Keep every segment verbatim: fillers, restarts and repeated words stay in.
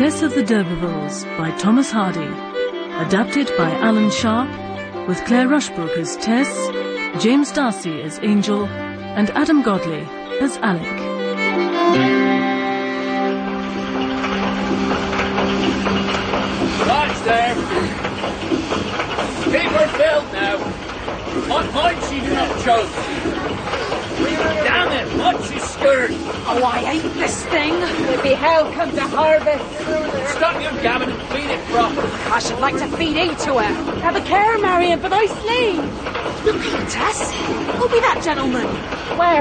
Tess of the D'Urbervilles by Thomas Hardy. Adapted by Alan Sharp, with Claire Rushbrook as Tess, James Darcy as Angel, and Adam Godley as Alec. Watch there. Keep her filled now. On point she do not choke. Damn it, what's she skirt? Oh, I hate this thing. It be hell come to harvest. Stop your gammon and feed it proper. I should like to feed into her. Have a care, Marion, but I slay. Look here, Tess. Who be that gentleman? Where?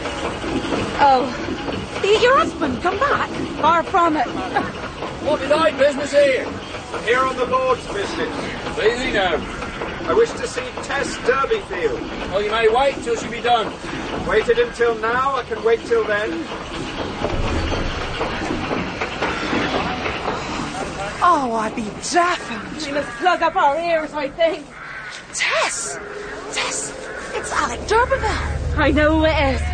Oh, be it your husband come back? Far from it. What did I business here? Here on the Lord's business. Easy now. I wish to see Tess D'Urberville. Oh, you may wait till she be done. Waited until now, I can wait till then. Oh, I be deafened. We must plug up our ears, I think. Tess! Tess! It's Alec D'Urberville. I know who it is.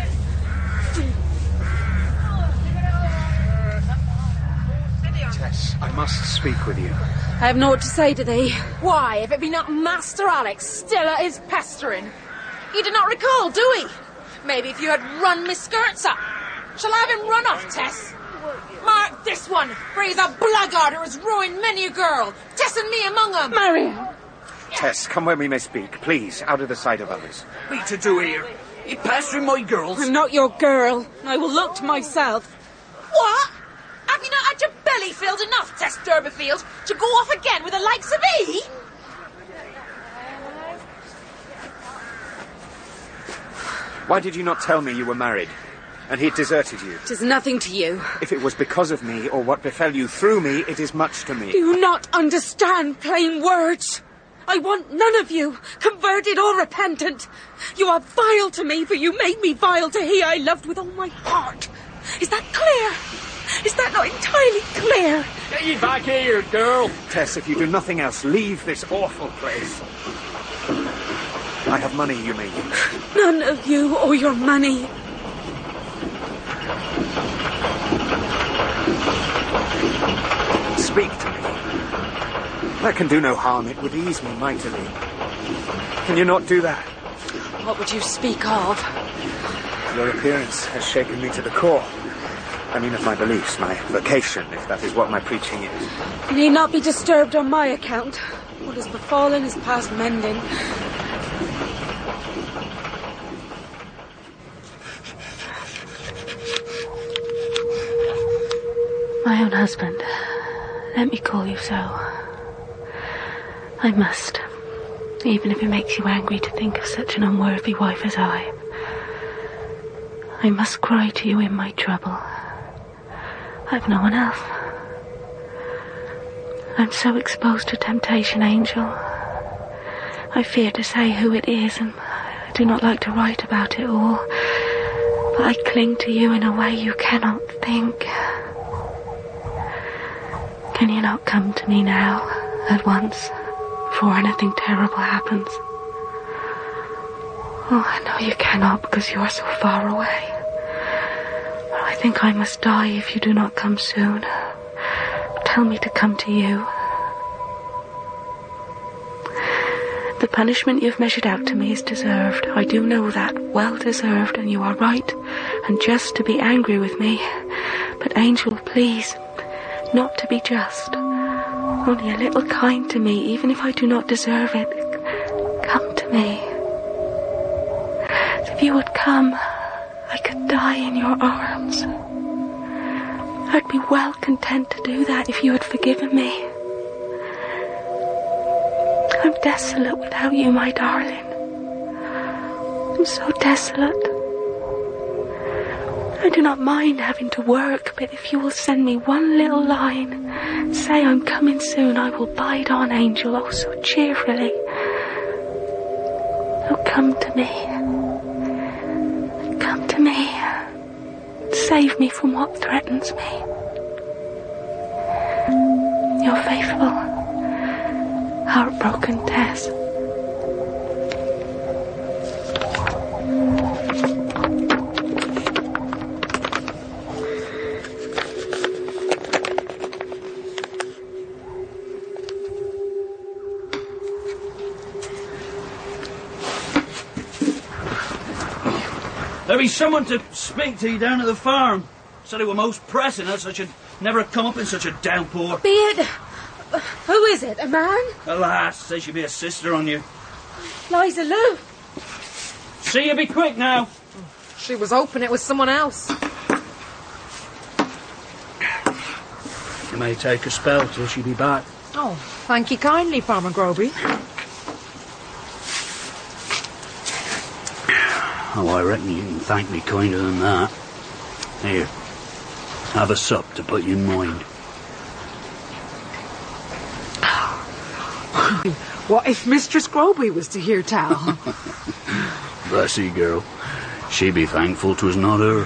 Tess, I must speak with you. I have naught to say to thee. Why, if it be not Master Alex still at his pestering? You do not recall, do he? Maybe if you had run my skirts up. Shall I have him run off, Tess? Mark this one, for he's a blackguard who has ruined many a girl, Tess and me among them. Marion! Tess, come where we may speak, please, out of the sight of others. Me to do here? You pestering my girls? I'm not your girl. I will look to myself. What? Have you not had your belly filled enough, Tess D'Urberville, to go off again with the likes of me? Why did you not tell me you were married, and he had deserted you? It is nothing to you. If it was because of me, or what befell you through me, it is much to me. Do you not understand plain words? I want none of you, converted or repentant. You are vile to me, for you made me vile to he I loved with all my heart. Is that clear? Is that not entirely clear? Get you back here, girl. Tess, if you do nothing else, leave this awful place. I have money you may use. None of you or your money. Speak to me. That can do no harm. It would ease me mightily. Can you not do that? What would you speak of? Your appearance has shaken me to the core. I mean of my beliefs, my vocation, if that is what my preaching is. You need not be disturbed on my account. What has befallen is past mending. My own husband. Let me call you so. I must. Even if it makes you angry to think of such an unworthy wife as I. I must cry to you in my trouble. I've no one else. I'm so exposed to temptation, Angel. I fear to say who it is, and I do not like to write about it all. But I cling to you in a way you cannot think. Can you not come to me now, at once, before anything terrible happens? Oh, I know you cannot, because you are so far away. But I think I must die if you do not come soon. Tell me to come to you. The punishment you've measured out to me is deserved. I do know that, well deserved, and you are right and just to be angry with me. But, Angel, please, not to be just. Only a little kind to me, even if I do not deserve it. Come to me. If you would come, I could die in your arms. I'd be well content to do that if you had forgiven me. I'm desolate without you, my darling. I'm so desolate. I do not mind having to work, but if you will send me one little line, say I'm coming soon, I will bide on, Angel, oh so cheerfully. Oh, come to me. Come to me. Save me from what threatens me. Your faithful, heartbroken Tess. be someone to speak to you down at the farm. Said it were most pressing, else I should never have come up in such a downpour. Be it... Who is it? A man? A lass, says she'll be a sister on you. Liza Lou. See you be quick now. She was hoping it was someone else. It may take a spell till she be back. Oh, thank you kindly, Farmer Groby. Oh, I reckon you can thank me kinder than that. Here, have a sup to put you in mind. What if Mistress Groby was to hear tell? Bless you, girl. She be thankful 'twas not her.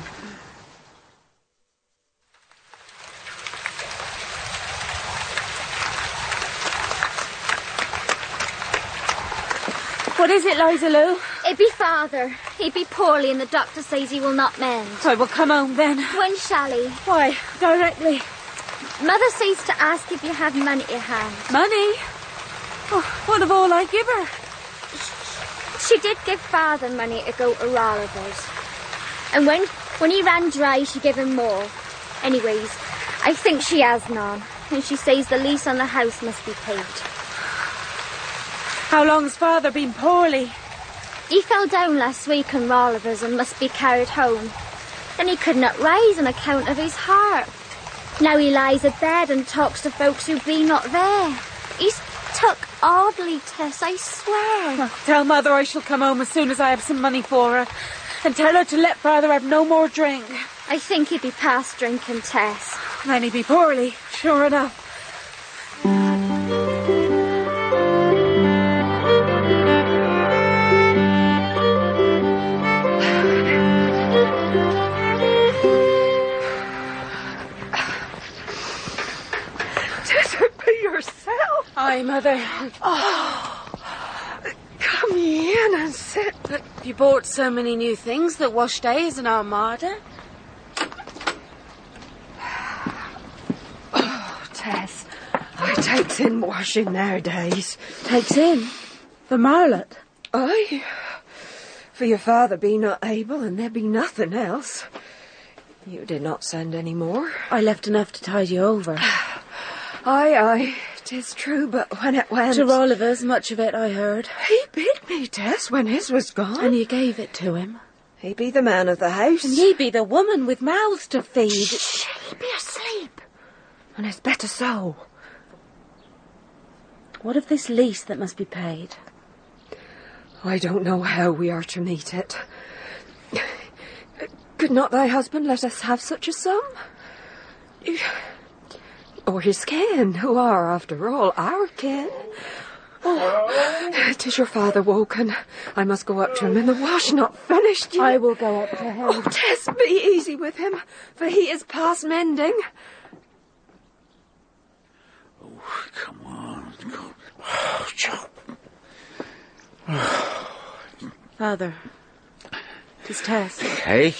What is it, Liza Lou? It be father. He be poorly and the doctor says he will not mend. I will come home then. When shall he? Why, directly. Mother says to ask if you have money to hand. Money? Oh, what of all I give her? She did give father money to go to Rolliver's. And when, when he ran dry, she gave him more. Anyways, I think she has none. And she says the lease on the house must be paid. How long's father been poorly? He fell down last week on Rolliver's and must be carried home. Then he could not rise on account of his heart. Now he lies abed and talks to folks who be not there. He's took oddly, Tess, I swear. Well, tell Mother I shall come home as soon as I have some money for her. And tell her to let father have no more drink. I think he'd be past drinking, Tess. Then he'd be poorly, sure enough. Aye, Mother. Oh, come in and sit. But you bought so many new things that wash day is an armada. Oh, Tess, I takes in washing nowadays. Takes in? For Marlott? Aye. For your father be not able and there be nothing else. You did not send any more. I left enough to tide you over. Aye, aye. 'Tis true, but when it went... To Rolliver's, much of it I heard. He bid me, Tess, when his was gone. And you gave it to him. He be the man of the house. And ye be the woman with mouths to feed. Shh, he be asleep. And it's better so. What of this lease that must be paid? I don't know how we are to meet it. Could not thy husband let us have such a sum? Or his kin, who are, after all, our kin. Oh, 'tis your father woken. I must go up to him, and the wash not finished yet. I will go up to him. Oh, Tess, be easy with him, for he is past mending. Oh, come on. Oh, Joe. Oh. Father, 'tis Tess. Hey?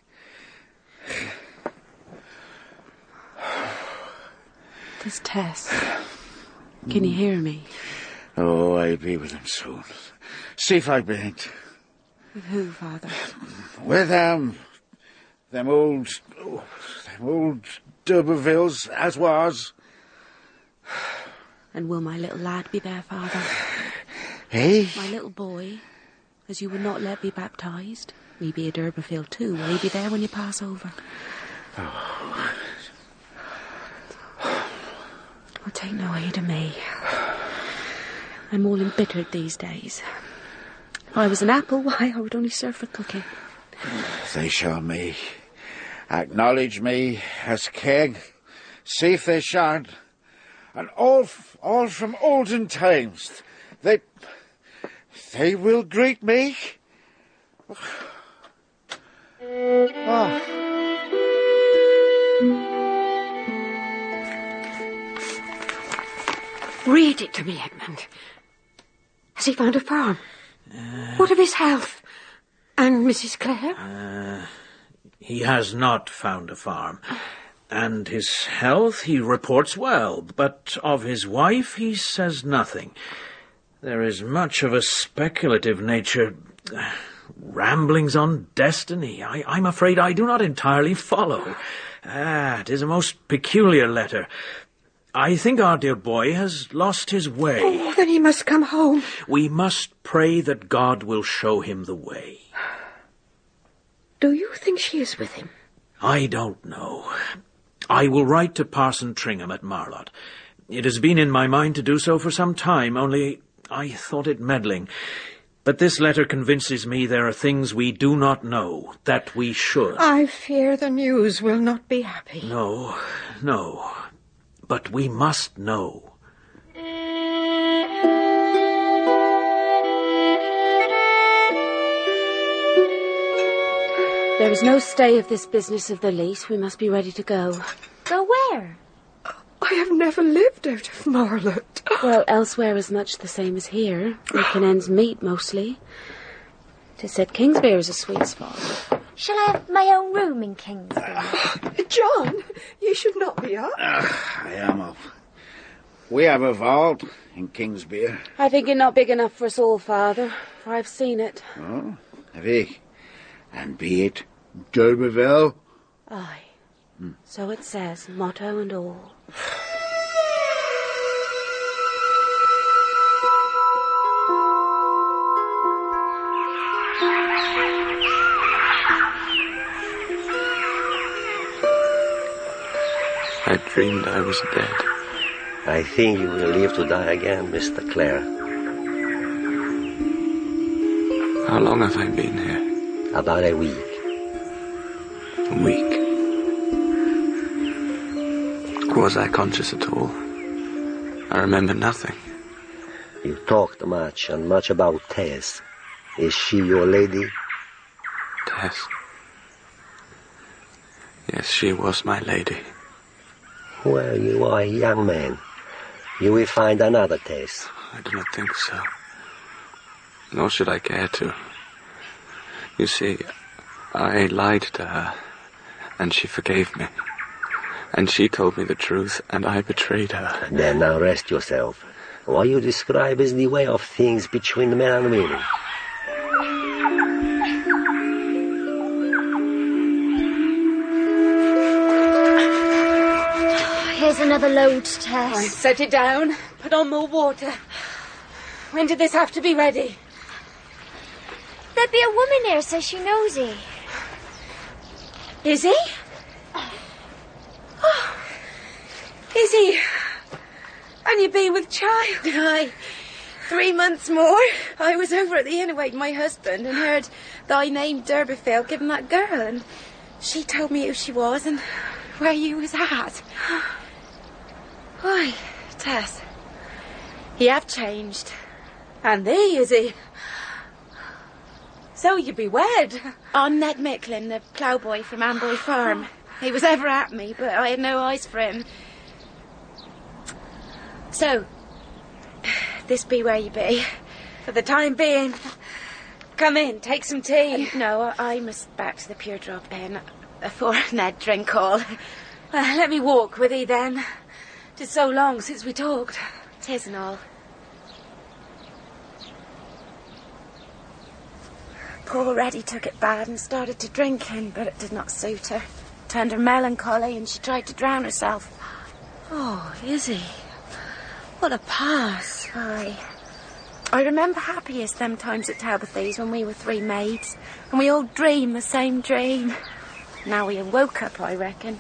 Tis Tess. Can you hear me? Oh, I'll be with him soon. See if I bean't. With who, Father? With them. Them old... Oh, them old D'Urbervilles, as was. And will my little lad be there, Father? Hey? My little boy, as you would not let be baptised. We be a D'Urberville too. Will he be there when you pass over? Oh... Oh, take no heed of me. I'm all embittered these days. If I was an apple, why, I would only serve for cooking. They shall me. Acknowledge me as king. See if they shan't. And all, all from olden times. They... They will greet me. Oh... Read it to me, Edmund. Has he found a farm? Uh, what of his health? And Missus Clare? Uh, he has not found a farm. And his health he reports well, but of his wife he says nothing. There is much of a speculative nature. Ramblings on destiny. I, I'm afraid I do not entirely follow. Ah, it is a most peculiar letter. I think our dear boy has lost his way. Oh, then he must come home. We must pray that God will show him the way. Do you think she is with him? I don't know. I will write to Parson Tringham at Marlott. It has been in my mind to do so for some time, only I thought it meddling. But this letter convinces me there are things we do not know, that we should. I fear the news will not be happy. No, no. But we must know. There is no stay of this business of the lease. We must be ready to go. Go where? I have never lived out of Marlott. Well, elsewhere is much the same as here. We can ends meet, mostly. 'Tis said Kingsbere is a sweet spot. Shall I have my own room in Kingsbere? John, you should not be up. Uh, I am up. We have a vault in Kingsbere. I think it not big enough for us all, Father, for I've seen it. Oh, have ye? And be it D'Urberville? Aye. Hmm. So it says, motto and all. I dreamed I was dead. I think you will live to die again, Mister Clare. How long have I been here? About a week. A week? Was I conscious at all? I remember nothing. You talked much, and much about Tess. Is she your lady? Tess? Yes, she was my lady. Well, you are a young man. You will find another Tess. I do not think so. Nor should I care to. You see, I lied to her, and she forgave me. And she told me the truth, and I betrayed her. Then now rest yourself. What you describe is the way of things between men and women. Here's another load, Tess. I set it down. Put on more water. When did this have to be ready? There'd be a woman here, so she knows he. Is he? Oh, is he? And you been with child? Aye. Three months more. I was over at the inn awaiting my husband and heard thy name D'Urberville given that girl, and she told me who she was and where you was at. Why, Tess, he have changed. And thee, is he? So you be wed? On Ned Micklin, the ploughboy from Amboy Farm. He was ever at me, but I had no eyes for him. So, this be where you be. For the time being. Come in, take some tea. Uh, no, I must back to the Pure Drop Inn afore Ned drink all. Well, let me walk with thee then. 'Tis so long since we talked. 'Tis and all. Poor Reddy took it bad and started to drinking, but it did not suit her. Turned her melancholy and she tried to drown herself. Oh, is he? What a pass. Aye. I remember happiest them times at Talbothy's when we were three maids, and we all dreamed the same dream. Now we woke up, I reckon.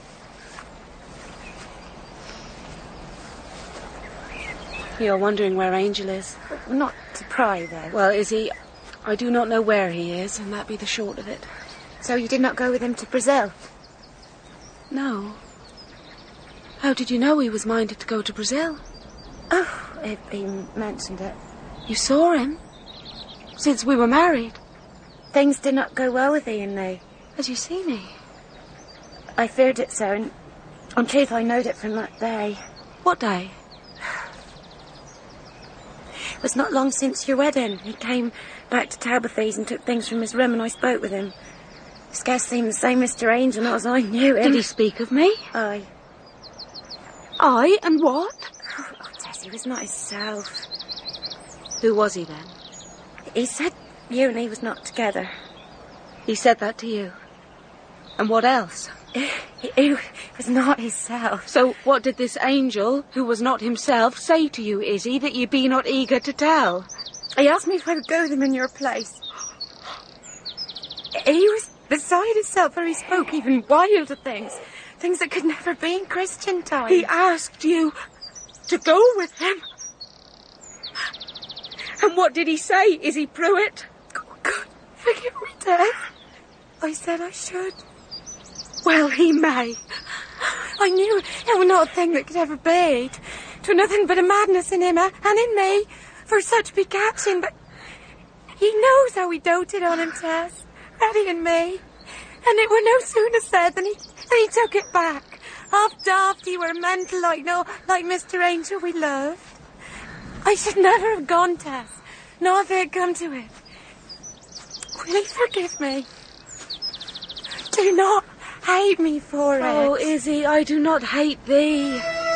You're wondering where Angel is? Not to pry, though. Well, is he... I do not know where he is, and that be the short of it. So you did not go with him to Brazil? No. How did you know he was minded to go to Brazil? Oh, it been mentioned it. You saw him? Since we were married? Things did not go well with he and me. Had you seen me? I feared it so, and in truth I knowed it from that day. What day? It was not long since your wedding. He came back to Talbothy's and took things from his room, and I spoke with him. He scarce seemed the same Mister Angel as I knew him. Did he speak of me? Aye. Aye, and what? Oh, Tess, he was not himself. Who was he then? He said you and he was not together. He said that to you? And what else? He, he was not himself. So what did this angel, who was not himself, say to you, Izzy, that ye be not eager to tell? He asked me if I would go with him in your place. He was beside himself, for he spoke even wilder things. Things that could never be in Christian times. He asked you to go with him? And what did he say, Izzy Pruitt? God, forgive me, Dad. I said I should. Well, he may. I knew it was not a thing that could ever be. 'Twere nothing but a madness in him and in me for such be catching, but he knows how we doted on him, Tess, Eddie and me. And it were no sooner said than he, than he took it back. Half daft, he were mental like no, like Mister Angel we loved. I should never have gone, Tess, not if it had come to it. Will you forgive me? Do not hate me for it. Oh, Izzy, I do not hate thee.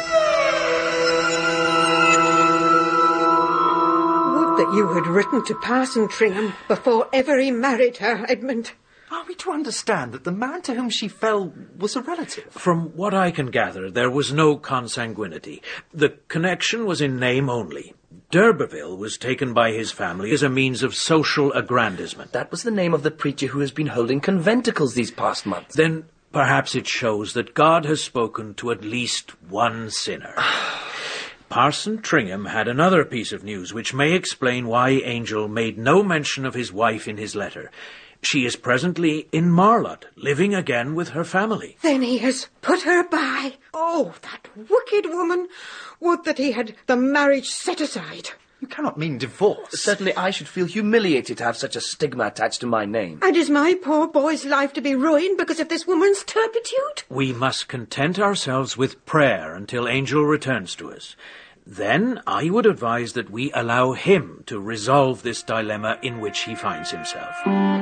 Would that you had written to Parson Tringham before ever he married her, Edmund. Are we to understand that the man to whom she fell was a relative? From what I can gather, there was no consanguinity. The connection was in name only. D'Urberville was taken by his family as a means of social aggrandizement. That was the name of the preacher who has been holding conventicles these past months. Then perhaps it shows that God has spoken to at least one sinner. Parson Tringham had another piece of news which may explain why Angel made no mention of his wife in his letter. She is presently in Marlott, living again with her family. Then he has put her by. Oh, that wicked woman. Would that he had the marriage set aside. You cannot mean divorce. Certainly I should feel humiliated to have such a stigma attached to my name. And is my poor boy's life to be ruined because of this woman's turpitude? We must content ourselves with prayer until Angel returns to us. Then I would advise that we allow him to resolve this dilemma in which he finds himself.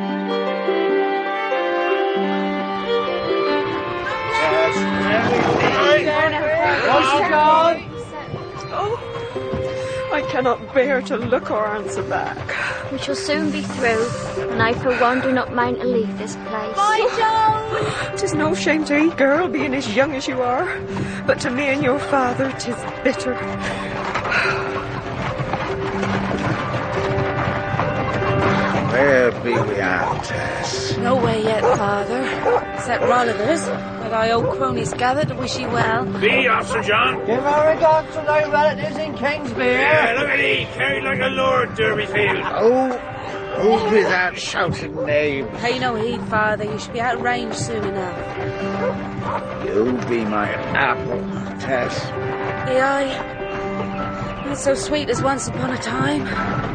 Oh, I cannot bear to look or answer back. We shall soon be through, and I for one do not mind to leave this place. Bye, Joe! 'Tis no shame to ye, girl, being as young as you are, but to me and your father 'tis bitter. Where be we at, Tess? No way yet, Father. Except Rolliver's, that I old cronies gathered to wish you well. Be, Officer John. Give our regards to thy relatives in Kingsbury. Yeah, look at he, carried like a lord, Derbyfield. Oh, who be that shouting name? Pay no heed, Father. You should be out of range soon enough. You be my apple, Tess. Be I? Not so sweet as once upon a time.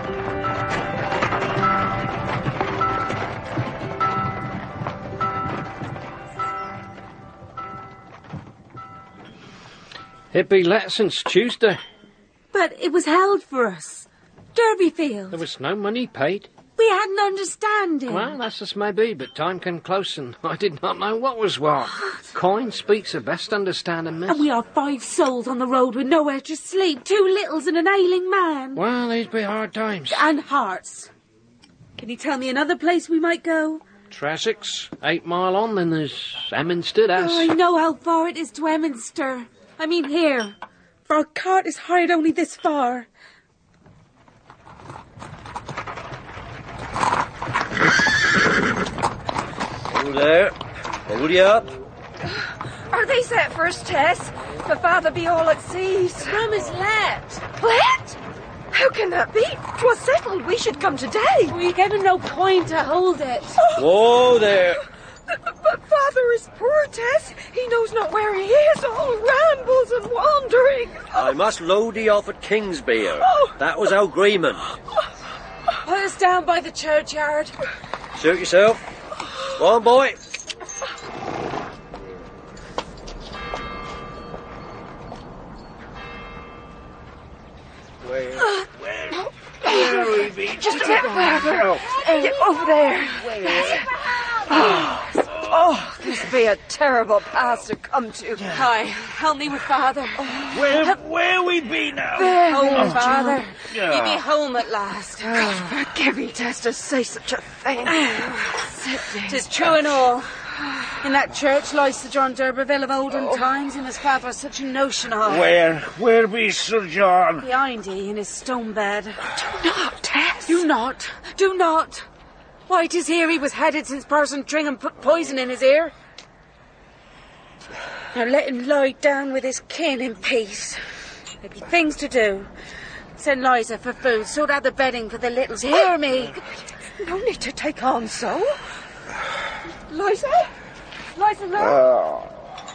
It be let since Tuesday. But it was held for us. Derbyfield. There was no money paid. We had an understanding. Well, that's as may be, but time came close and I did not know what was what. Coin speaks the best understanding, miss. And we are five souls on the road with nowhere to sleep, two littles and an ailing man. Well, these be hard times. And hearts. Can you tell me another place we might go? Tressix, eight mile on, then there's Emminster, that's... Oh, I know how far it is to Emminster. I mean here, for our cart is hired only this far. Hold there. Hold you up. Are they set first, Tess? The father be all at sea. Rum is let. What? How can that be? 'Twas settled we should come today. We gave him no coin to hold it. Whoa there. But, but father is poor, Tess. He knows not where he is, all rambles and wandering. I must load thee off at Kingsbury. Oh. That was our agreement. Put us down by the churchyard. Suit yourself. Go on, boy. Where? Where? Where will we be? Just a bit further. Yeah, over there. Where? Oh, Oh, this be a terrible pass to come to. Hi, help me with Father. Where, where we be now? There, home, Oh, Father. yeah. You be home at last. God forgive me, Tess, to say such a thing. Tis true and all. In that church lies Sir John d'Urberville of olden times, and his father has such a notion of. Where, where be Sir John? Behind ye, in his stone bed. Do not, Tess. Do not. Do not. Why, 'tis here he was headed since Parson Tringham put poison in his ear. Now let him lie down with his kin in peace. There be things to do. Send Liza for food, sort out the bedding for the littles. Hear me. No need to take on so. Liza? Liza, look. Oh.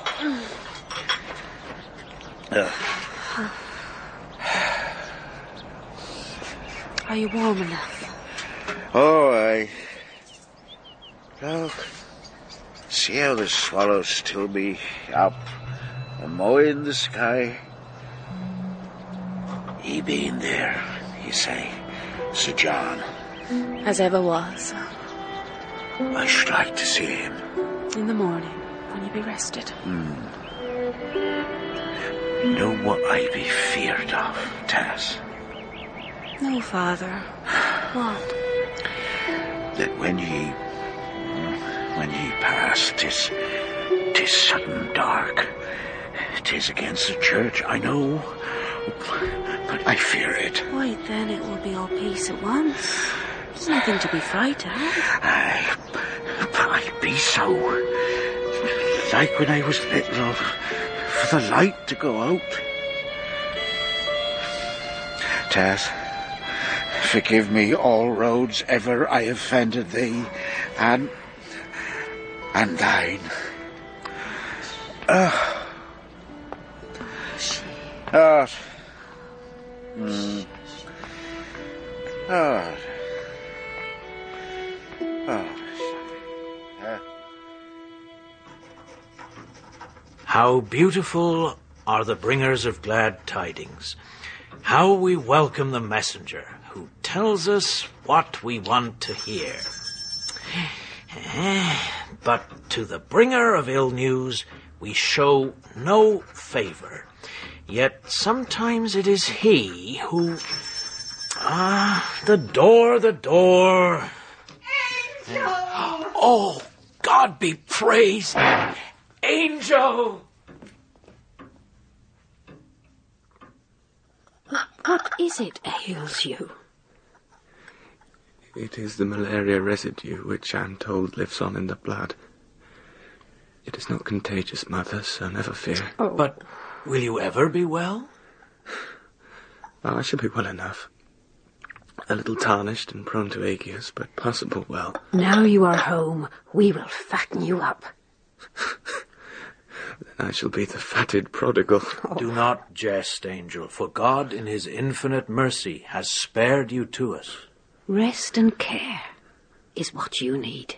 Are you warm enough? Oh, I... Look. See how the swallows still be up, a mowing the sky. He been there, you say, Sir John. As ever was. I should like to see him. In the morning, when you be rested. Hmm. You know what I be feared of, Tess? No, Father. What? That when he... when he passed, tis... tis sudden dark. Tis against the church, I know. But I fear it. Why, then it will be all peace at once. There's nothing to be frightened. Aye, but I be so. Like when I was little, for the light to go out. Tess, forgive me all roads ever I offended thee, and... and thine. Ah. Ah. Mm. Ah. Ah. How beautiful are the bringers of glad tidings. How we welcome the messenger who tells us what we want to hear. But to the bringer of ill news we show no favour. Yet sometimes it is he who... Ah, the door, the door. Oh, God be praised. Angel! What is it ails you? It is the malaria residue which I'm told lives on in the blood. It is not contagious, Mother, so never fear. Oh. But will you ever be well? Oh, I shall be well enough. A little tarnished and prone to agues, but possible well. Now you are home, we will fatten you up. Then I shall be the fatted prodigal. Oh. Do not jest, Angel, for God in his infinite mercy has spared you to us. Rest and care is what you need.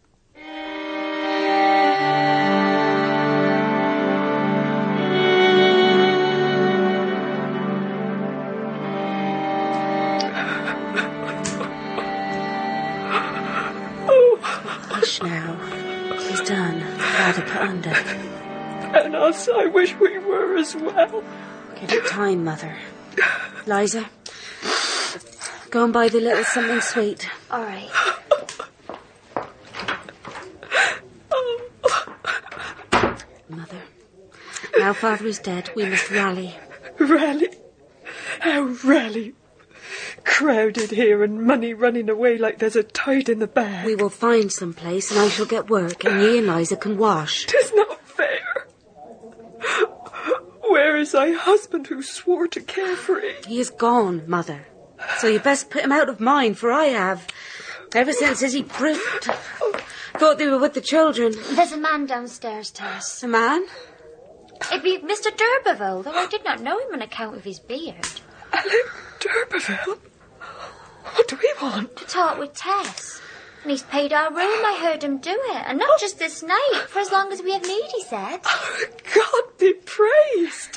Hush now. He's done. Father put under. And us, I wish we were as well. Give it time, Mother. Liza, go and buy the little something sweet. All right. Mother, now Father is dead, we must rally. Rally? How rally? Crowded here and money running away like there's a tide in the bag. We will find some place and I shall get work and ye and Liza can wash. 'Tis not fair. Where is thy husband who swore to care for it? He is gone, Mother. So you best put him out of mind, for I have. Ever since Izzy proved... Thought they were with the children. There's a man downstairs, Tess. A man? It be Mister d'Urberville, though I did not know him on account of his beard. Alec d'Urberville? What do he want? To talk with Tess. And he's paid our room, I heard him do it. And not just this night, for as long as we have need, he said. Oh, God be praised.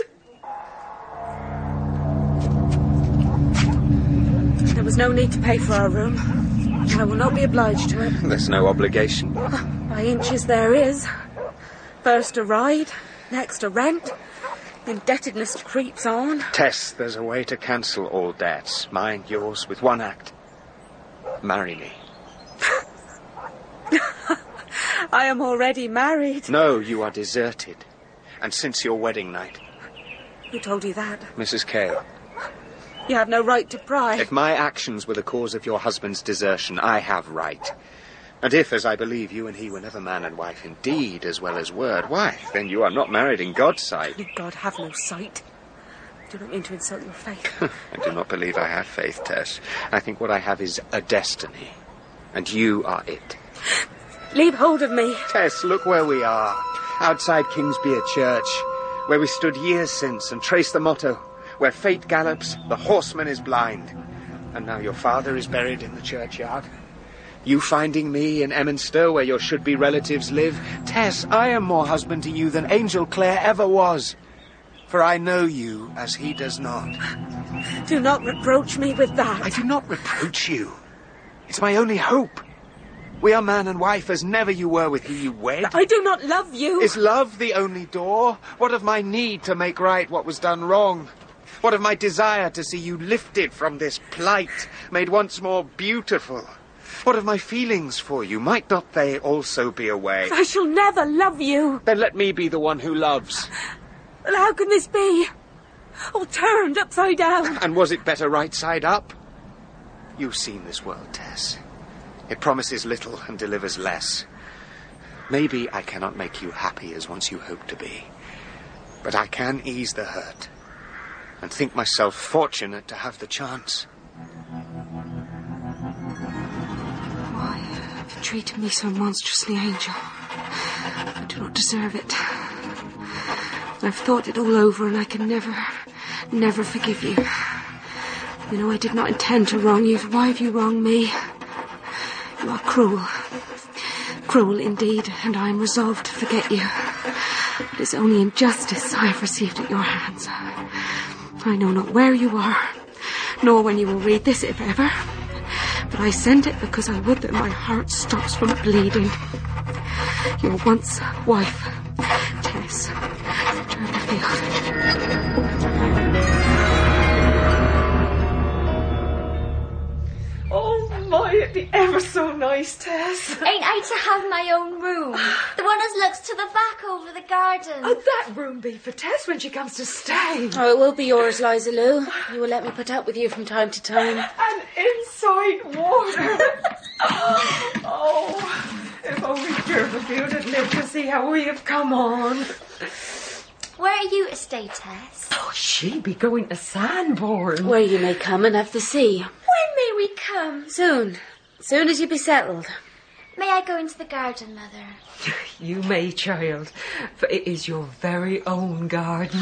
There was no need to pay for our room. I will not be obliged to it. There's no obligation. By inches there is. First a ride, next a rent. Indebtedness creeps on. Tess, there's a way to cancel all debts. Mine, yours, with one act. Marry me. I am already married. No, you are deserted. And since your wedding night. Who told you that? Missus Cale. You have no right to pry. If my actions were the cause of your husband's desertion, I have right. And if, as I believe, you and he were never man and wife in deed as well as word, why, then you are not married in God's sight. God have no sight. I do not mean to insult your faith. I do not believe I have faith, Tess. I think what I have is a destiny. And you are it. Leave hold of me. Tess, look where we are. Outside Kingsbere Church, where we stood years since and traced the motto, where fate gallops, the horseman is blind. And now your father is buried in the churchyard. You finding me in Emminster, where your should-be relatives live. Tess, I am more husband to you than Angel Clare ever was. For I know you as he does not. Do not reproach me with that. I do not reproach you. It's my only hope. We are man and wife as never you were with he you wed. I do not love you. Is love the only door? What of my need to make right what was done wrong? What of my desire to see you lifted from this plight, made once more beautiful? What of my feelings for you? Might not they also be away? I shall never love you. Then let me be the one who loves. But how can this be? All turned upside down. And was it better right side up? You've seen this world, Tess. It promises little and delivers less. Maybe I cannot make you happy as once you hoped to be. But I can ease the hurt. And think myself fortunate to have the chance. Why have you treated me so monstrously, Angel? I do not deserve it. I've thought it all over and I can never, never forgive you. You know I did not intend to wrong you. Why have you wronged me? You are cruel. Cruel indeed, and I am resolved to forget you. It is only injustice I have received at your hands. I know not where you are, nor when you will read this, if ever. But I send it because I would that my heart stops from bleeding. Your once wife, Tess Durbeyfield. Oh, my, it'd be ever so nice, Tess. Ain't I to have my own room? The one as looks to the back over the garden. Oh, that room be for Tess when she comes to stay. Oh, it will be yours, Liza Lou. You will let me put up with you from time to time. And inside water. Oh, if only Durbeyfield had lived to see how we have come on. Where are you to stay, Tess? Oh, she be going to Sandbourne. Where you may come and have the sea. When may we come? Soon. Soon as you be settled. May I go into the garden, Mother? You may, child, for it is your very own garden.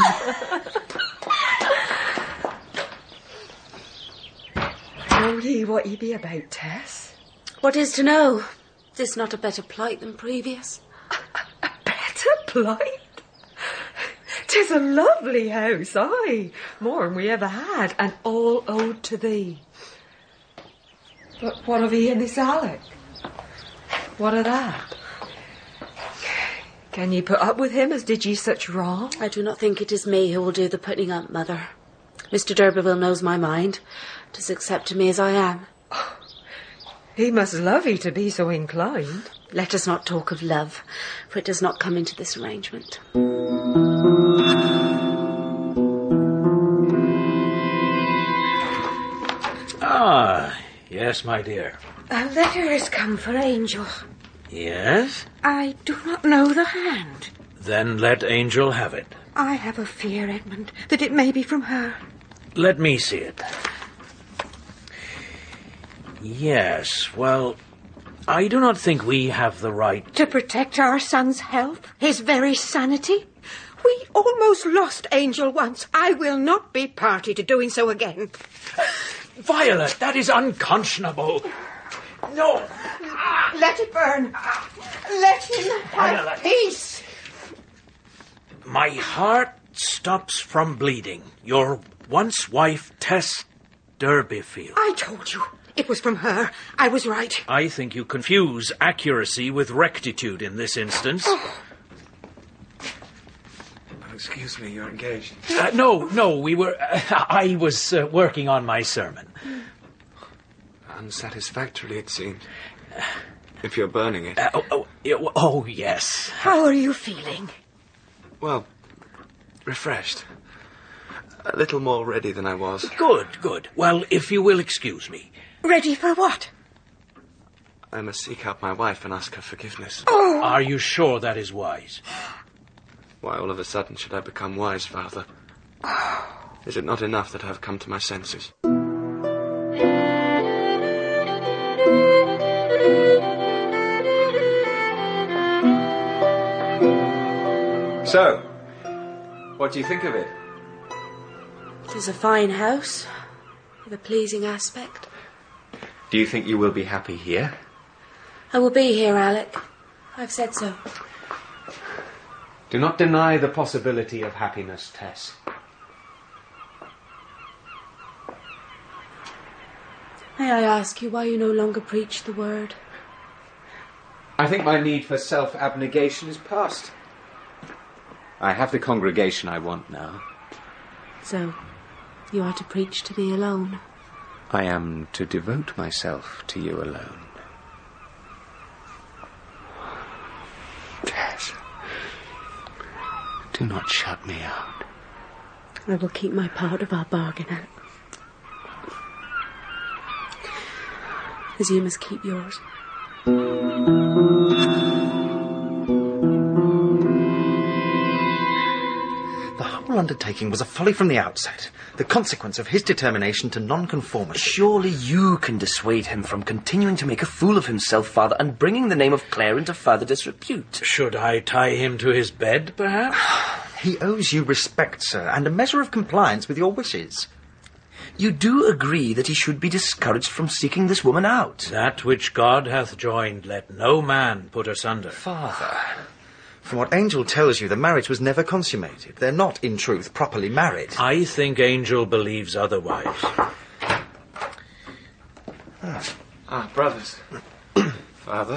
Know ye what ye be about, Tess? What is to know? Is not a better plight than previous? A better plight? 'Tis a lovely house, aye, more'n we ever had, and all owed to thee. But what of he and this Alec? What of that? Can ye put up with him as did ye such wrong? I do not think it is me who will do the putting up, Mother. Mister D'Urberville knows my mind. 'Tis accepted me as I am. Oh, he must love ye to be so inclined. Let us not talk of love, for it does not come into this arrangement. Ah, yes, my dear. A letter has come for Angel. Yes? I do not know the hand. Then let Angel have it. I have a fear, Edmund, that it may be from her. Let me see it. Yes, well, I do not think we have the right... To protect our son's health, his very sanity? We almost lost Angel once. I will not be party to doing so again. Violet, that is unconscionable. No. Let it burn. Let him have Violet. peace. My heart stops from bleeding. Your once wife, Tess Durbeyfield. I told you, It was from her. I was right. I think you confuse accuracy with rectitude in this instance. Oh, excuse me, you're engaged. Uh, no, no, we were... Uh, I was uh, working on my sermon. Unsatisfactorily, it seems. If you're burning it. Uh, oh, oh, yeah, oh, yes. How are you feeling? Well, refreshed. A little more ready than I was. Good, good. Well, if you will excuse me. Ready for what? I must seek out my wife and ask her forgiveness. Oh! Are you sure that is wise? Why all of a sudden should I become wise, Father? Is it not enough that I have come to my senses? So, what do you think of it? It is a fine house, with a pleasing aspect. Do you think you will be happy here? I will be here, Alec. I've said so. Do not deny the possibility of happiness, Tess. May I ask you why you no longer preach the word? I think my need for self-abnegation is past. I have the congregation I want now. So, you are to preach to me alone? I am to devote myself to you alone. Tess, do not shut me out. I will keep my part of our bargain out. As you must keep yours. The whole undertaking was a folly from the outset, the consequence of his determination to nonconformity. Surely you can dissuade him from continuing to make a fool of himself, Father, and bringing the name of Clare into further disrepute. Should I tie him to his bed, perhaps? He owes you respect, sir, and a measure of compliance with your wishes. You do agree that he should be discouraged from seeking this woman out? That which God hath joined, let no man put asunder. Father, from what Angel tells you, the marriage was never consummated. They're not, in truth, properly married. I think Angel believes otherwise. Ah, ah brothers. Father.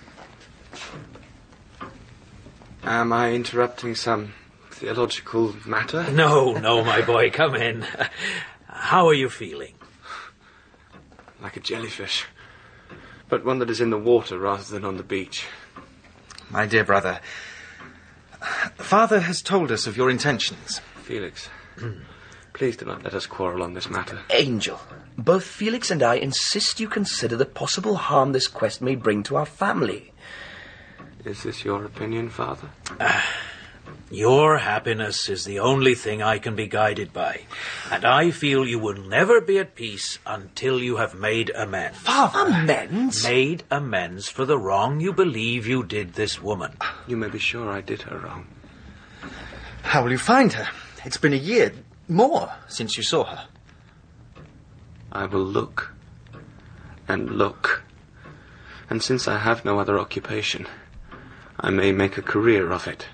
Am I interrupting some theological matter? No, no, my boy, come in. How are you feeling? Like a jellyfish, but one that is in the water rather than on the beach. My dear brother, Father has told us of your intentions. Felix, please do not let us quarrel on this matter. Angel, both Felix and I insist you consider the possible harm this quest may bring to our family. Is this your opinion, Father? Uh, your happiness is the only thing I can be guided by, and I feel you will never be at peace until you have made amends. Father! Amends? Made amends for the wrong you believe you did this woman. You may be sure I did her wrong. How will you find her? It's been a year, more, since you saw her. I will look and look, and since I have no other occupation, I may make a career of it.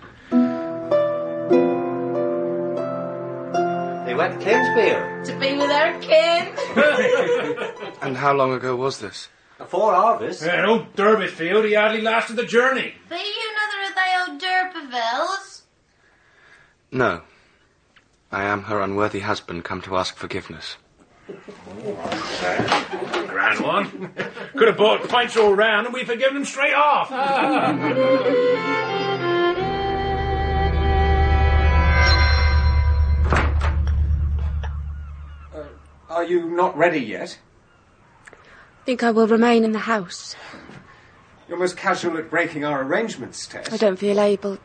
They went to Kingsbere. To be with her kin. And how long ago was this? Before harvest. Yeah, old Durbeyfield, he hardly lasted the journey. Be you another of they old D'Urbervilles? No. I am her unworthy husband come to ask forgiveness. Grand one. Could have bought pints all round and we'd forgiven him straight off. uh, are you not ready yet? I think I will remain in the house. You're most casual at breaking our arrangements, Tess. I don't feel able...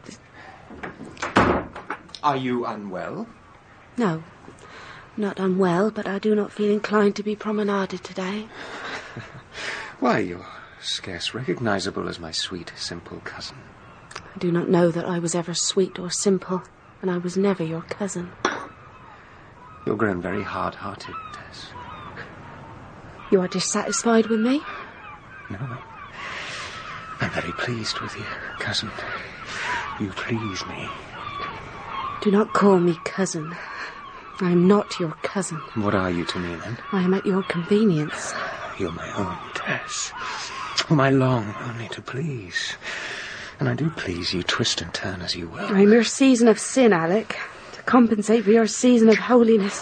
Are you unwell? No. Not unwell, but I do not feel inclined to be promenaded today. Why, you're scarce recognisable as my sweet, simple cousin. I do not know that I was ever sweet or simple, and I was never your cousin. You're grown very hard-hearted, Tess. You are dissatisfied with me? No. I'm very pleased with you, cousin. You please me. Do not call me cousin. I am not your cousin. What are you to me, then? I am at your convenience. You're my own, Tess, whom I long only to please. And I do please you, twist and turn as you will. I'm your season of sin, Alec, to compensate for your season of holiness.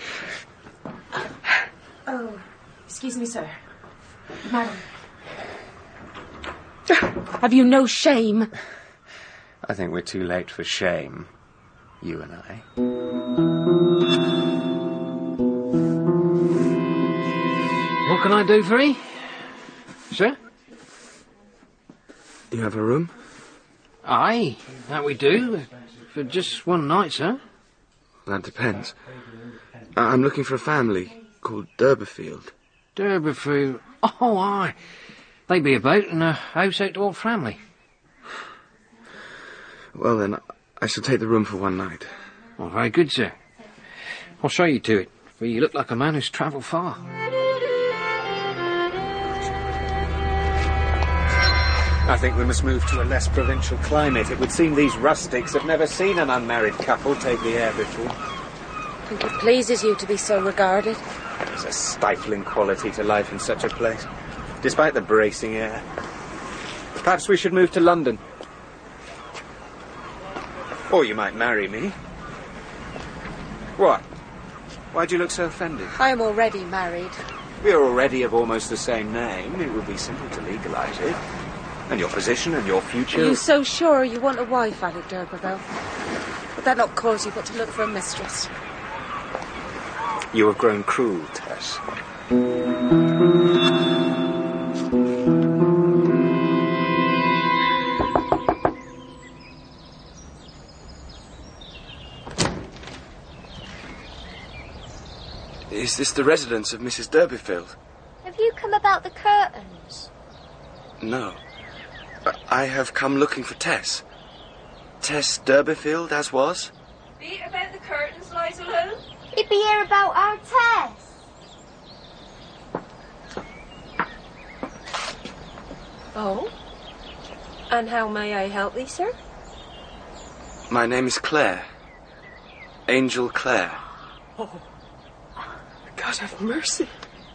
Oh, excuse me, sir. Madam. Have you no shame? I think we're too late for shame, you and I. What can I do for you? Sir? You have a room? Aye, that we do. For just one night, sir. That depends. I- I'm looking for a family called D'Urberfield. D'Urberfield. Oh, aye. They be about in a house out to old Framley. Well, then, I shall take the room for one night. Oh, very good, sir. I'll show you to it, for you look like a man who's travelled far. I think we must move to a less provincial climate. It would seem these rustics have never seen an unmarried couple take the air before. I think it pleases you to be so regarded. There's a stifling quality to life in such a place, despite the bracing air. Perhaps we should move to London. Or you might marry me. What? Why do you look so offended? I am already married. We are already of almost the same name. It would be simple to legalise it. And your position and your future... Are you so sure you want a wife, Alec d'Urberville? Would that not cause you but to look for a mistress? You have grown cruel, Tess. Is this the residence of Missus D'Urberfield? Have you come about the curtains? No. I have come looking for Tess. Tess D'Urberfield, as was? Be it about the curtains, Liza Lou? He'd be here about our Tess. Oh? And how may I help thee, sir? My name is Claire. Angel Claire. Oh, God have mercy.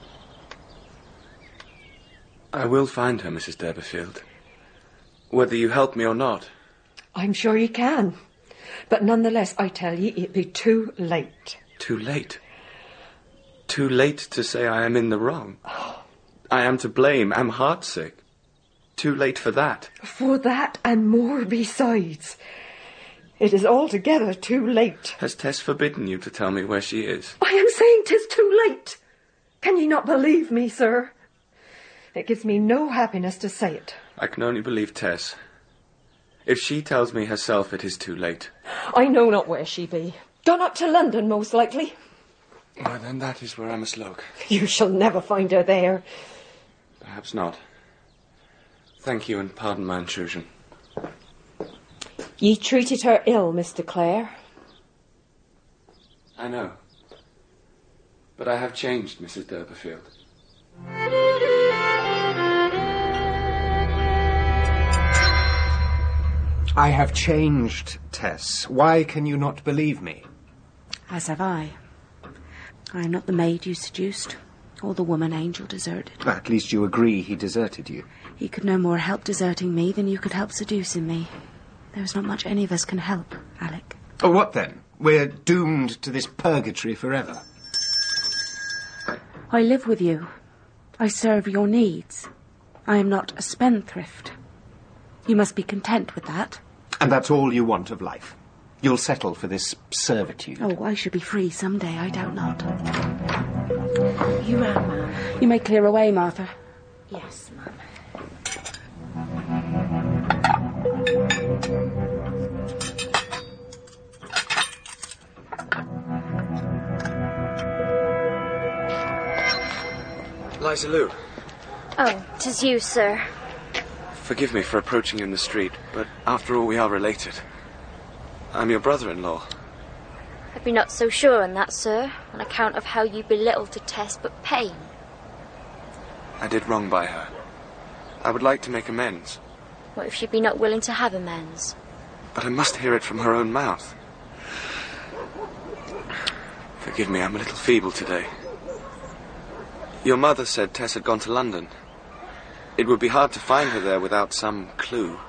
I will find her, Missus D'Urberfield. Whether you help me or not. I'm sure you can. But nonetheless, I tell ye, it be too late. Too late? Too late to say I am in the wrong. I am to blame, am heartsick. Too late for that. For that and more besides. It is altogether too late. Has Tess forbidden you to tell me where she is? I am saying 'tis too late. Can ye not believe me, sir? It gives me no happiness to say it. I can only believe Tess. If she tells me herself it is too late. I know not where she be. Gone up to London, most likely. Why, then that is where I must look. You shall never find her there. Perhaps not. Thank you, and pardon my intrusion. Ye treated her ill, Mister Clare. I know. But I have changed, Missus D'Urberfield. I have changed, Tess. Why can you not believe me? As have I. I am not the maid you seduced, or the woman Angel deserted. At least you agree he deserted you. He could no more help deserting me than you could help seducing me. There is not much any of us can help, Alec. Oh, what then? We're doomed to this purgatory forever. I live with you. I serve your needs. I am not a spendthrift. You must be content with that. And that's all you want of life? You'll settle for this servitude? Oh, I should be free someday, I doubt not. You ran, ma'am. You may clear away, Martha. Yes, ma'am. Liza Lou, Oh, 'tis you, sir. forgive me for approaching you in the street, but after all we are related. I'm your brother-in-law. I'd be not so sure on that, sir, on account of how you belittle to Tess but pain. I did wrong by her. I would like to make amends, What if she be not willing to have amends? but I must hear it from her own mouth. Forgive me, I'm a little feeble today. Your mother said Tess had gone to London. It would be hard to find her there without some clue.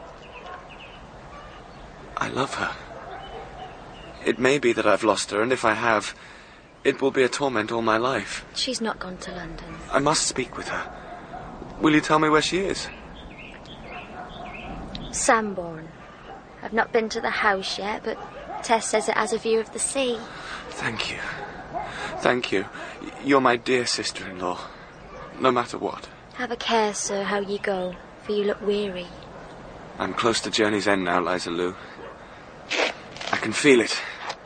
I love her. It may be that I've lost her, and if I have, it will be a torment all my life. She's not gone to London. I must speak with her. Will you tell me where she is? Sambourne. I've not been to the house yet, but Tess says it has a view of the sea. Thank you. Thank you. You're my dear sister-in-law. No matter what. Have a care, sir, how ye go, for you look weary. I'm close to journey's end now, Liza Lou. I can feel it.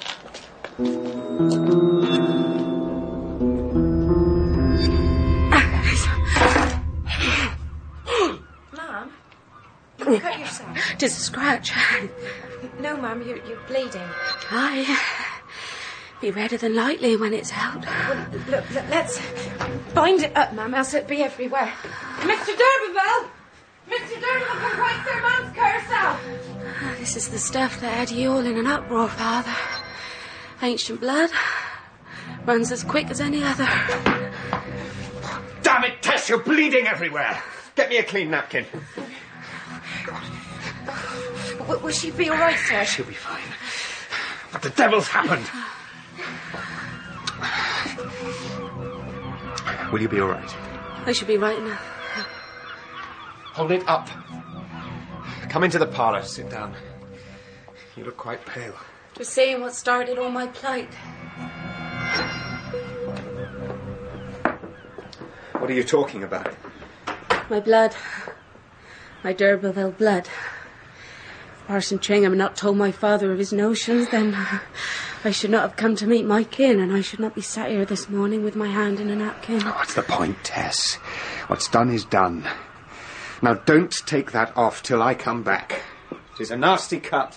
Ma'am, you cut yourself. Just a scratch. No, ma'am, you're, you're bleeding. Aye. Be redder than lightly when it's out. Well, look, look, let's bind it up, ma'am, else it'll be everywhere. Mister D'Urberville! Mister D'Urberville, come quick, sir, ma'am's cut herself. Ah, this is the stuff that had ye all in an uproar, Father. Ancient blood. Runs as quick as any other. Damn it, Tess, you're bleeding everywhere. Get me a clean napkin. W- will she be all right, sir? She'll be fine. What the devil's happened? Will you be all right? I should be right enough. Hold it up. Come into the parlour. Sit down. You look quite pale. Just saying what started all my plight. What are you talking about? My blood. My D'Urberville blood. If Parson Tringham had not told my father of his notions, then I should not have come to meet my kin, and I should not be sat here this morning with my hand in a napkin. Oh, what's the point, Tess? What's done is done. Now, don't take that off till I come back. It is a nasty cut.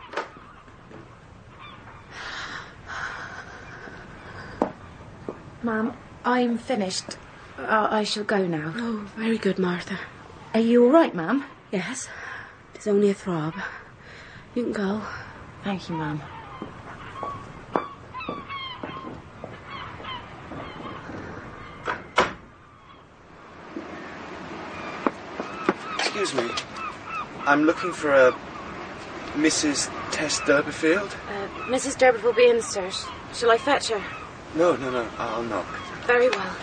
Ma'am, I'm finished. Uh, I shall go now. Oh, very good, Martha. Are you all right, ma'am? Yes. It's only a throb. You can go. Thank you, ma'am. Excuse me. I'm looking for a Missus Tess D'Urberfield. Uh, Missus D'Urberville will be in, sir. Shall I fetch her? No, no, no. I'll knock. Very well.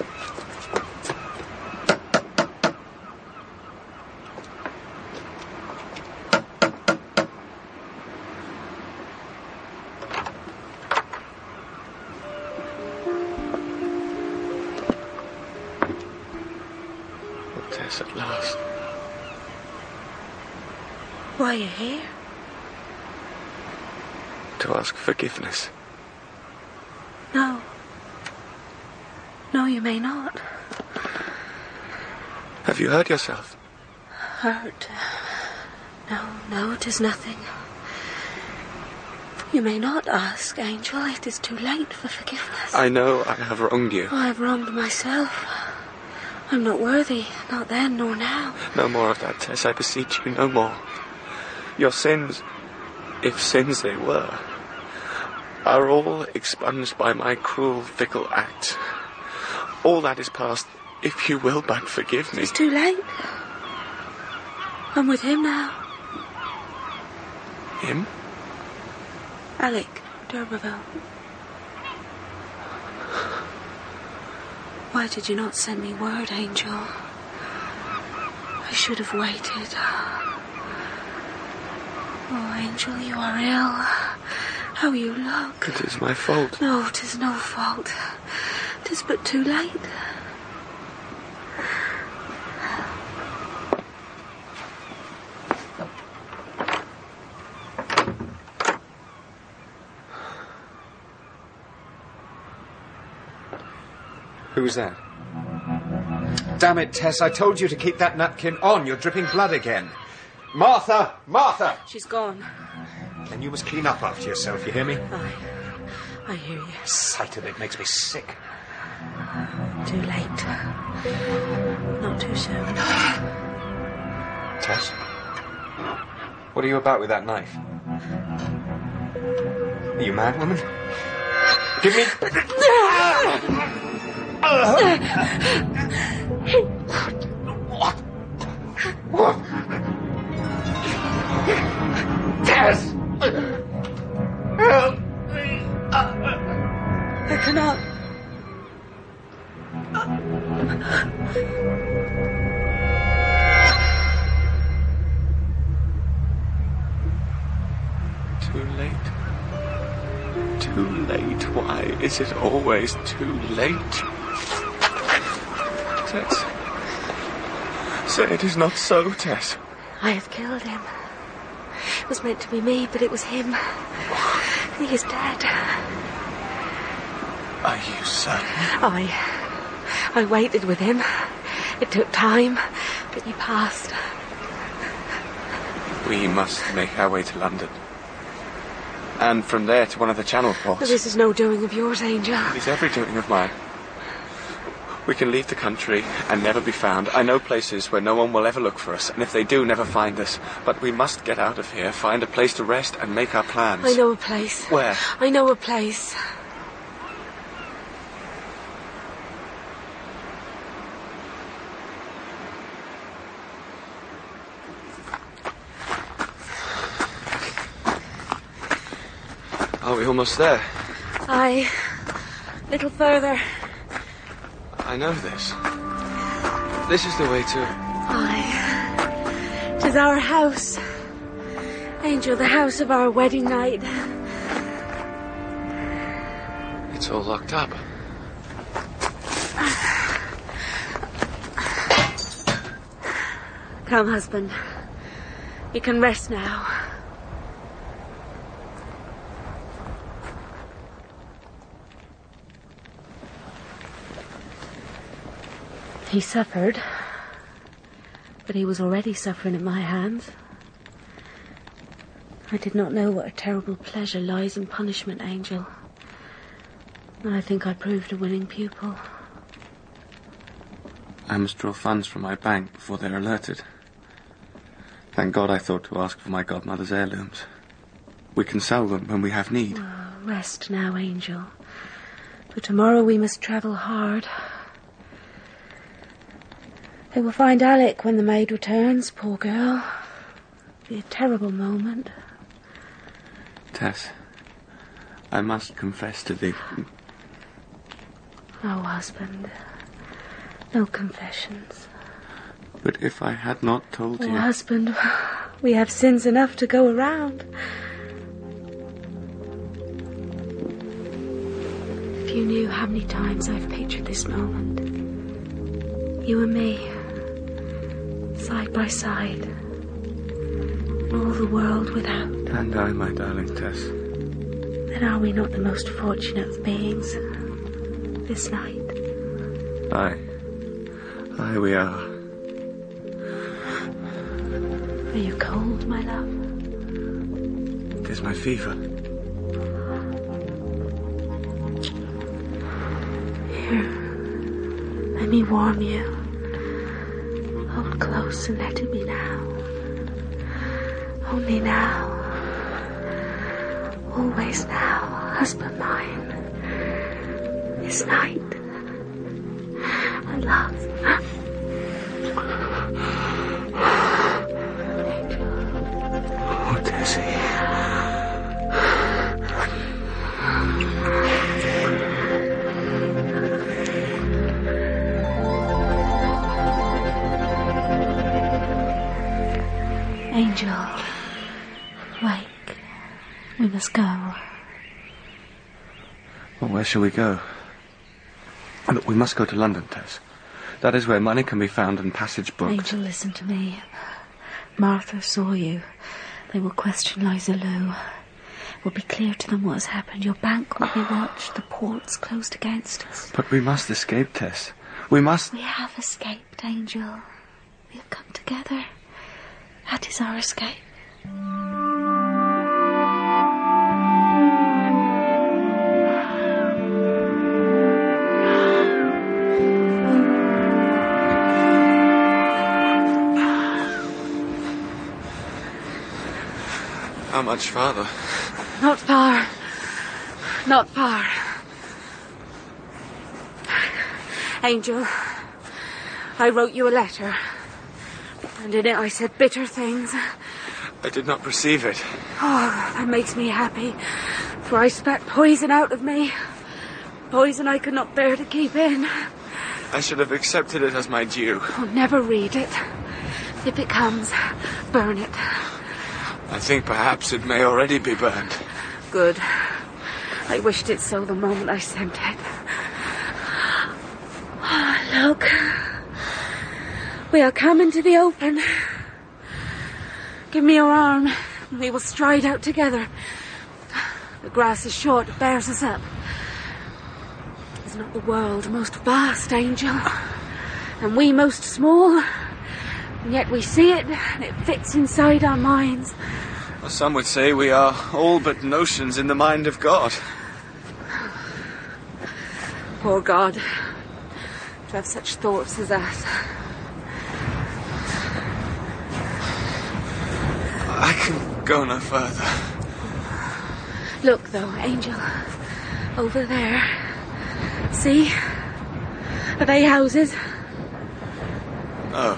Tess, at last. Why are you here? To ask forgiveness. No. No, you may not. Have you hurt yourself? Hurt? No, no, 'tis nothing. You may not ask, Angel. It is too late for forgiveness. I know I have wronged you. I have wronged myself. I'm not worthy, not then nor now. No more of that, Tess, I beseech you, no more. Your sins, if sins they were, are all expunged by my cruel, fickle act. All that is past, if you will but forgive me. It's too late. I'm with him now. Him? Alec D'Urberville. Why did you not send me word, Angel? I should have waited. Oh, Angel, you are ill. How you look. It is my fault. No, 'tis no fault. 'Tis but too late. Who's that? Damn it, Tess, I told you to keep that napkin on. You're dripping blood again. Martha! Martha! She's gone. And you must clean up after yourself, you hear me? Aye. I hear you. The sight of it makes me sick. Too late. Not too soon. Tess? What are you about with that knife? Are you mad, woman? Give me... Oh! What? What? Tess! Help me! I cannot. Too late. Too late. Why is it always too late? Tess. Say it is not so, Tess. I have killed him. It was meant to be me, but it was him. He is dead. Are you certain? I... I waited with him. It took time, but he passed. We must make our way to London. And from there to one of the Channel ports. But this is no doing of yours, Angel. It is every doing of mine. We can leave the country and never be found. I know places where no one will ever look for us, and if they do, never find us. But we must get out of here, find a place to rest, and make our plans. I know a place. Where? I know a place. Are we almost there? Aye. Little further. I know this. This is the way to... Aye. 'Tis our house. Angel, the house of our wedding night. It's all locked up. Come, husband. You can rest now. He suffered, but he was already suffering at my hands. I did not know what a terrible pleasure lies in punishment, Angel. And I think I proved a willing pupil. I must draw funds from my bank before they're alerted. Thank God I thought to ask for my godmother's heirlooms. We can sell them when we have need. Oh, rest now, Angel. For tomorrow we must travel hard. They will find Alec when the maid returns, poor girl. It'll be a terrible moment. Tess, I must confess to thee. No, husband. No confessions. But if I had not told Oh, you... husband, we have sins enough to go around. If you knew how many times I've pictured this moment. You and me. Side by side. And all the world without. And I, my darling Tess. Then are we not the most fortunate of beings this night? Aye. Aye, we are. Are you cold, my love? It is my fever. Here. Let me warm you. Hold close and let it be now. Only now. Always now, husband mine. This night. And love. What is he? Angel, wake. We must go. Well, where shall we go? Look, we must go to London, Tess. That is where money can be found and passage booked. Angel, listen to me. Martha saw you. They will question Liza Lou. It will be clear to them what has happened. Your bank will be watched. The ports closed against us. But we must escape, Tess. We must... We have escaped, Angel. We have come together. That is our escape. How much farther? Not far. Not far. Angel, I wrote you a letter. And in it I said bitter things. I did not receive it. Oh, that makes me happy. For I spat poison out of me. Poison I could not bear to keep in. I should have accepted it as my due. Oh, never read it. If it comes, burn it. I think perhaps it may already be burned. Good. I wished it so the moment I sent it. Oh, look. We are coming to the open. Give me your arm, and we will stride out together. The grass is short, it bears us up. Is not the world most vast, Angel? And we most small? And yet we see it, and it fits inside our minds. Well, some would say we are all but notions in the mind of God. Poor God, to have such thoughts as that. I can go no further. Look, though, Angel. Over there. See? Are they houses? No.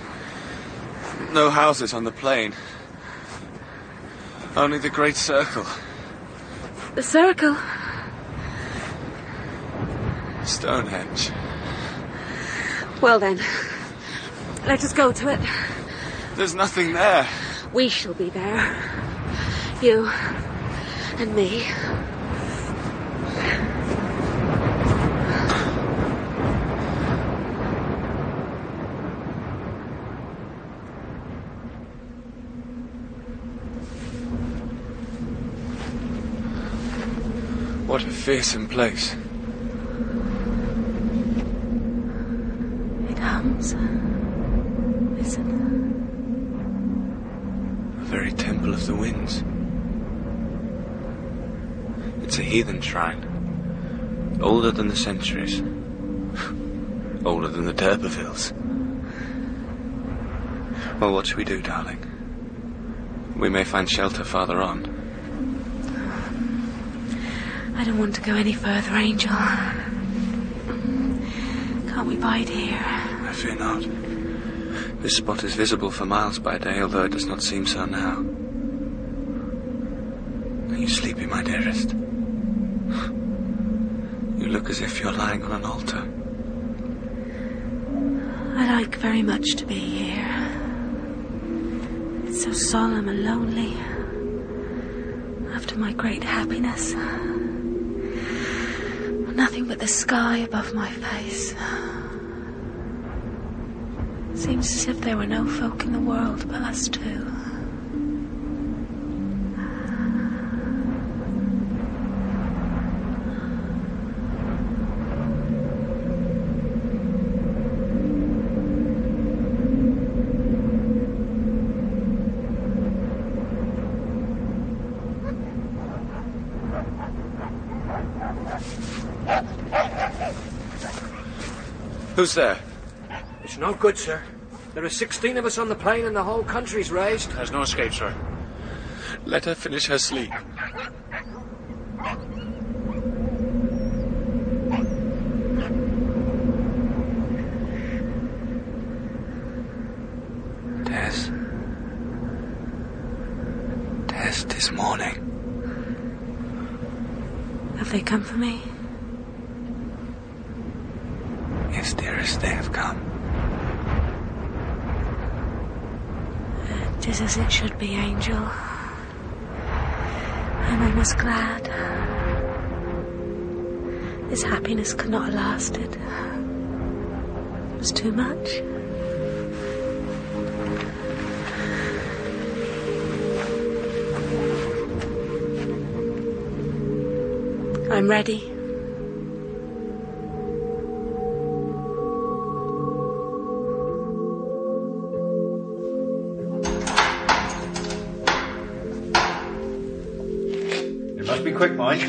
No houses on the plain. Only the great circle. The circle? Stonehenge. Well then, let us go to it. There's nothing there. We shall be there. You and me. What a fearsome place. It hums. Listen. The very temple of the winds. It's a heathen shrine. Older than the centuries. Older than the D'Urbervilles. Well, what should we do, darling? We may find shelter farther on. I don't want to go any further, Angel. Can't we bide here? I fear not. This spot is visible for miles by day, although it does not seem so now. Are you sleepy, my dearest? You look as if you're lying on an altar. I like very much to be here. It's so solemn and lonely. After my great happiness. Nothing but the sky above my face. Seems as if there were no folk in the world but us two. Who's there? It's no good, sir. There are sixteen of us on the plain and the whole country's raised. There's no escape, sir. Let her finish her sleep. Tess. Tess, 'tis morning. Have they come for me? Yes, dearest, they have come. It is as it should be, Angel. I'm almost glad. This happiness could not have lasted. It was too much. I'm ready. Be quick, Mike.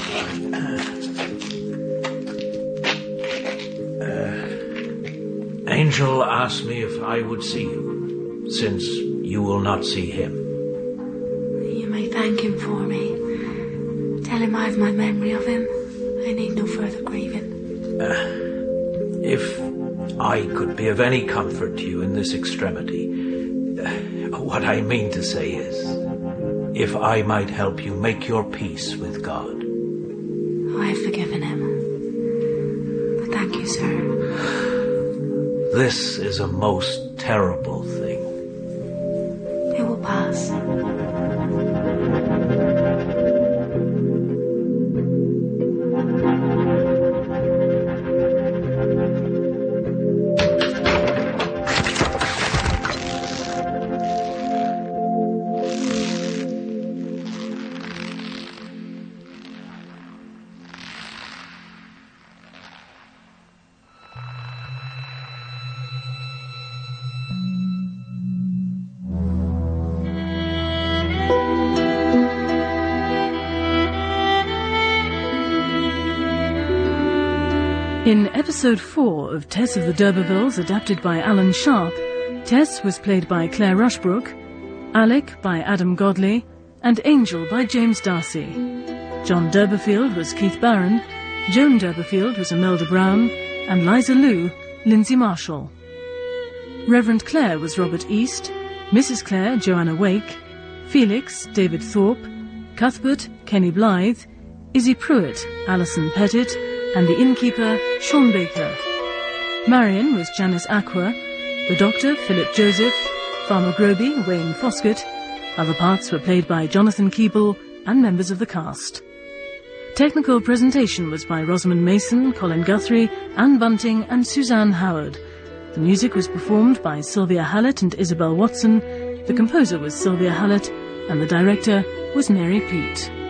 Uh, Angel asked me if I would see you, since you will not see him. You may thank him for me. Tell him I have my memory of him. I need no further grieving. Uh, If I could be of any comfort to you in this extremity, what I mean to say is, if I might help you make your peace with God. Oh, I've forgiven him. But thank you, sir. This is a most terrible thing. It will pass. In episode four of Tess of the D'Urbervilles, adapted by Alan Sharp, Tess was played by Claire Rushbrook, Alec by Adam Godley, and Angel by James Darcy. John D'Urberfield was Keith Barron, Joan D'Urberfield was Imelda Brown, and Liza Lou, Lindsay Marshall. Reverend Clare was Robert East, Missus Clare, Joanna Wake, Felix, David Thorpe, Cuthbert, Kenny Blythe, Izzy Pruitt, Alison Pettit, and the innkeeper, Sean Baker. Marion was Janice Aqua, the doctor, Philip Joseph, Farmer Groby, Wayne Foskett. Other parts were played by Jonathan Keeble and members of the cast. Technical presentation was by Rosamond Mason, Colin Guthrie, Anne Bunting and Suzanne Howard. The music was performed by Sylvia Hallett and Isabel Watson. The composer was Sylvia Hallett and the director was Mary Peet.